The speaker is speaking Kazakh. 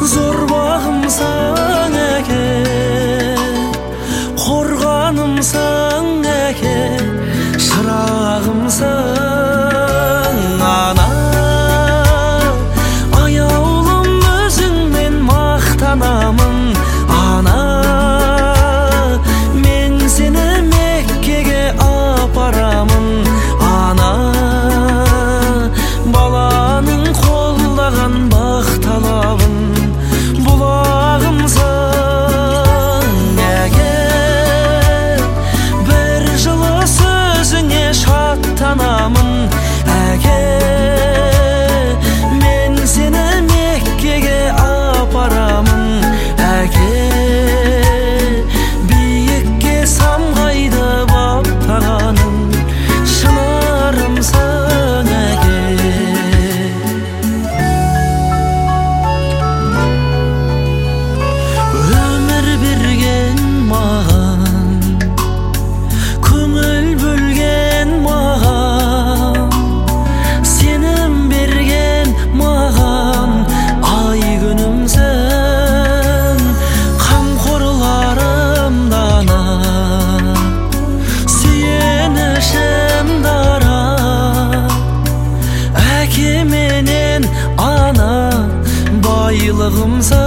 зор бағымсың әке, қорғанымсың әке, шырағымсың ана. Аяулым өзіңмен мақтанамын ана, мен сені Меккеге апарамын ана. Баланың қолдаған бақ талабын бұлағымсың әке, бір жылы сөзіңе шаттанамын әке, мен сені Меккеге апарамын әке. Биікке самғайды баптағаным шынарымсың әке. Өмір берген маған, көңіл бөлген маған, сенім берген маған, ай күнімсің, қамқорларым дана, сүйенішім дара, әке менен ана, байлығымсың